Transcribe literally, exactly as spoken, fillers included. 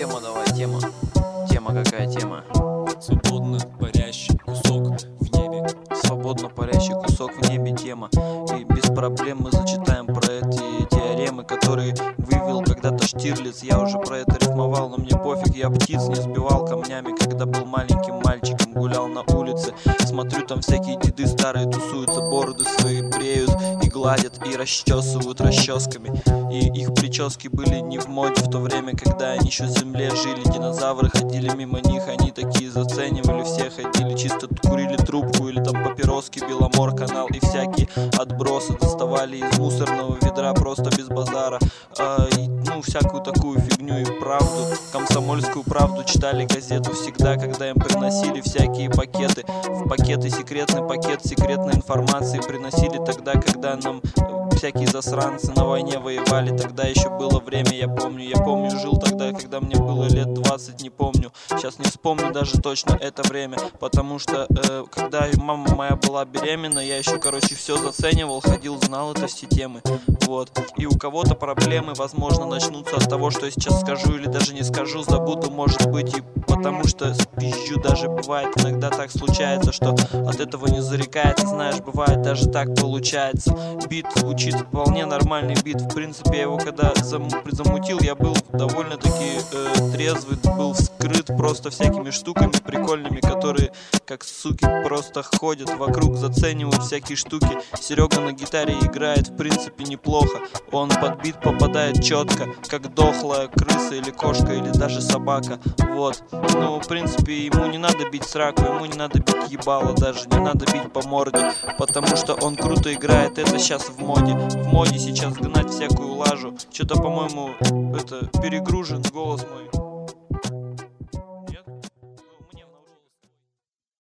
тема, давай, тема. Тема какая тема? Свободно парящий кусок в небе. Свободно парящий кусок в небе тема. И без проблем мы зачитаем про эти теоремы, которые вывел когда-то Штирлиц. Я уже про это рифмовал, но мне пофиг. Я птиц не сбивал камнями, когда был маленьким мальчиком. Гулял на улице, смотрю, там всякие деды старые тусуются, бороды свои бреют и гладят, и расчесывают расческами. И их прически были не в моде в то время, когда они еще в земле жили. Динозавры ходили мимо них, они такие заценивали, все ходили, чисто курили трубку или там папироски, Беломор канал и всякие отбросы доставали из мусорного ведра просто без базара. а, и, Ну, всякую такую фигню и правду, комсомольскую правду читали газету всегда, когда им приносили всякие пакеты. В пакеты секретный пакет секретной информации приносили тогда, когда нам всякие засранцы на войне воевали. Тогда еще было время, я помню. Я помню, жил тогда, когда мне было лет двадцать, не помню. Сейчас не вспомню даже точно это время. Потому что, э, когда мама моя была беременна, я еще, короче, все заценивал, ходил, знал это все темы. Вот. И у кого-то проблемы, возможно, начнутся от того, что я сейчас скажу или даже не скажу, забуду, может быть, и потому что спизжу. Даже бывает иногда так случается, что от этого не зарекается. Знаешь, бывает даже так получается. Бит звучит вполне нормальный бит. В принципе, я его когда зам, замутил, я был довольно-таки э, трезвый, был вскрыт просто всякими штуками прикольными, которые как суки просто ходят вокруг, заценивают всякие штуки. Серега на гитаре играет в принципе неплохо. Он под бит попадает четко, как дохлая крыса или кошка или даже собака. Вот. Ну, в принципе, ему не надо бить сраку, ему не надо бить ебало, даже не надо бить по морде, потому что он круто играет, это сейчас в моде. В моде сейчас гнать всякую лажу. Что-то, по-моему, это перегружен голос мой.